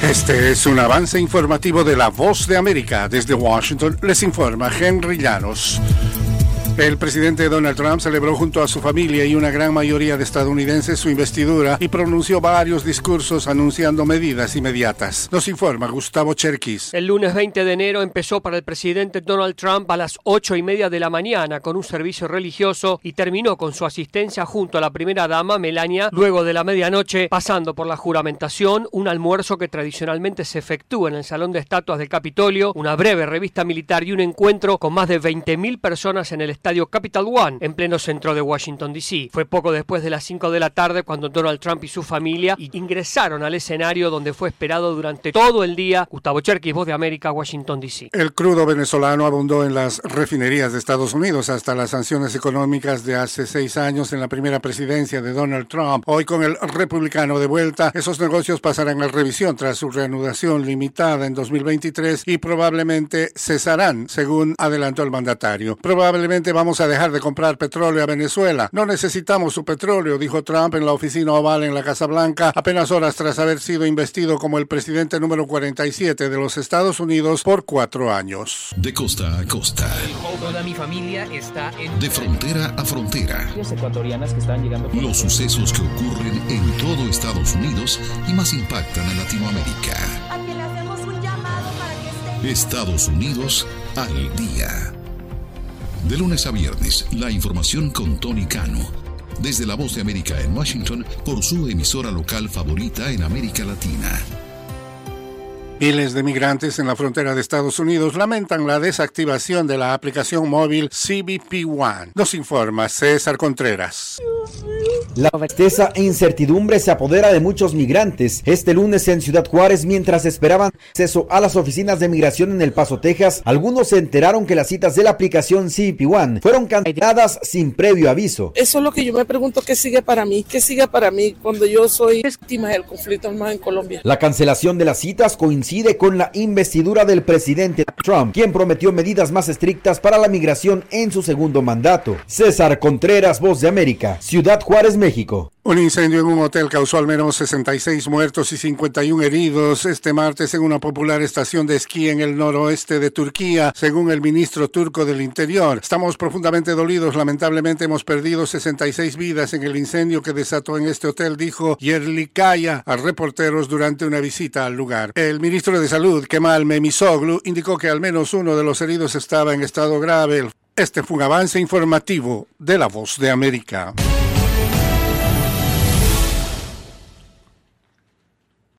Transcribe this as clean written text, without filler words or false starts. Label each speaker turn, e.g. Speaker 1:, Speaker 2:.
Speaker 1: Este es un avance informativo de La Voz de América. Desde Washington les informa Henry Llanos. El presidente Donald Trump celebró junto a su familia y una gran mayoría de estadounidenses su investidura y pronunció varios discursos anunciando medidas inmediatas. Nos informa Gustavo Cherkis.
Speaker 2: El lunes 20 de enero empezó para el presidente Donald Trump a las 8:30 de la mañana con un servicio religioso y terminó con su asistencia junto a la primera dama Melania luego de la medianoche, pasando por la juramentación, un almuerzo que tradicionalmente se efectúa en el Salón de Estatuas del Capitolio, una breve revista militar y un encuentro con más de 20.000 personas en el estadio Capital One, en pleno centro de Washington, D.C. Fue poco después de las 5 de la tarde cuando Donald Trump y su familia ingresaron al escenario donde fue esperado durante todo el día. Gustavo Cherkis, Voz de América, Washington, D.C.
Speaker 1: El crudo venezolano abundó en las refinerías de Estados Unidos hasta las sanciones económicas de hace 6 años en la primera presidencia de Donald Trump. Hoy, con el republicano de vuelta, esos negocios pasarán a revisión tras su reanudación limitada en 2023 y probablemente cesarán, según adelantó el mandatario. Probablemente vamos a dejar de comprar petróleo a Venezuela. No necesitamos su petróleo, dijo Trump en la oficina oval en la Casa Blanca, apenas horas tras haber sido investido como el presidente número 47 de los Estados Unidos por 4 años.
Speaker 3: De costa a costa.
Speaker 4: Toda mi familia está en...
Speaker 3: De frontera a frontera.
Speaker 4: Ecuatorianas que están llegando...
Speaker 3: Los sucesos que ocurren en todo Estados Unidos y más impactan a Latinoamérica.
Speaker 5: A que le hacemos un llamado para que esté...
Speaker 3: Estados Unidos al día. De lunes a viernes, la información con Tony Cano. Desde La Voz de América en Washington, por su emisora local favorita en América Latina.
Speaker 1: Miles de migrantes en la frontera de Estados Unidos lamentan la desactivación de la aplicación móvil CBP One. Nos informa César Contreras.
Speaker 6: La tristeza e incertidumbre se apodera de muchos migrantes este lunes en Ciudad Juárez mientras esperaban acceso a las oficinas de migración en El Paso, Texas. Algunos se enteraron que las citas de la aplicación CBP One fueron canceladas sin previo aviso.
Speaker 7: Eso es lo que yo me pregunto, ¿qué sigue para mí? ¿Qué sigue para mí cuando yo soy víctima del conflicto armado en Colombia?
Speaker 6: La cancelación de las citas coincide con la investidura del presidente Trump, quien prometió medidas más estrictas para la migración en su segundo mandato. César Contreras, Voz de América, Ciudad Juárez, México.
Speaker 1: Un incendio en un hotel causó al menos 66 muertos y 51 heridos este martes en una popular estación de esquí en el noroeste de Turquía, según el ministro turco del Interior. Estamos profundamente dolidos, lamentablemente hemos perdido 66 vidas en el incendio que desató en este hotel, dijo Yerlikaya a reporteros durante una visita al lugar. El ministro de Salud, Kemal Memisoglu, indicó que al menos uno de los heridos estaba en estado grave. Este fue un avance informativo de La Voz de América.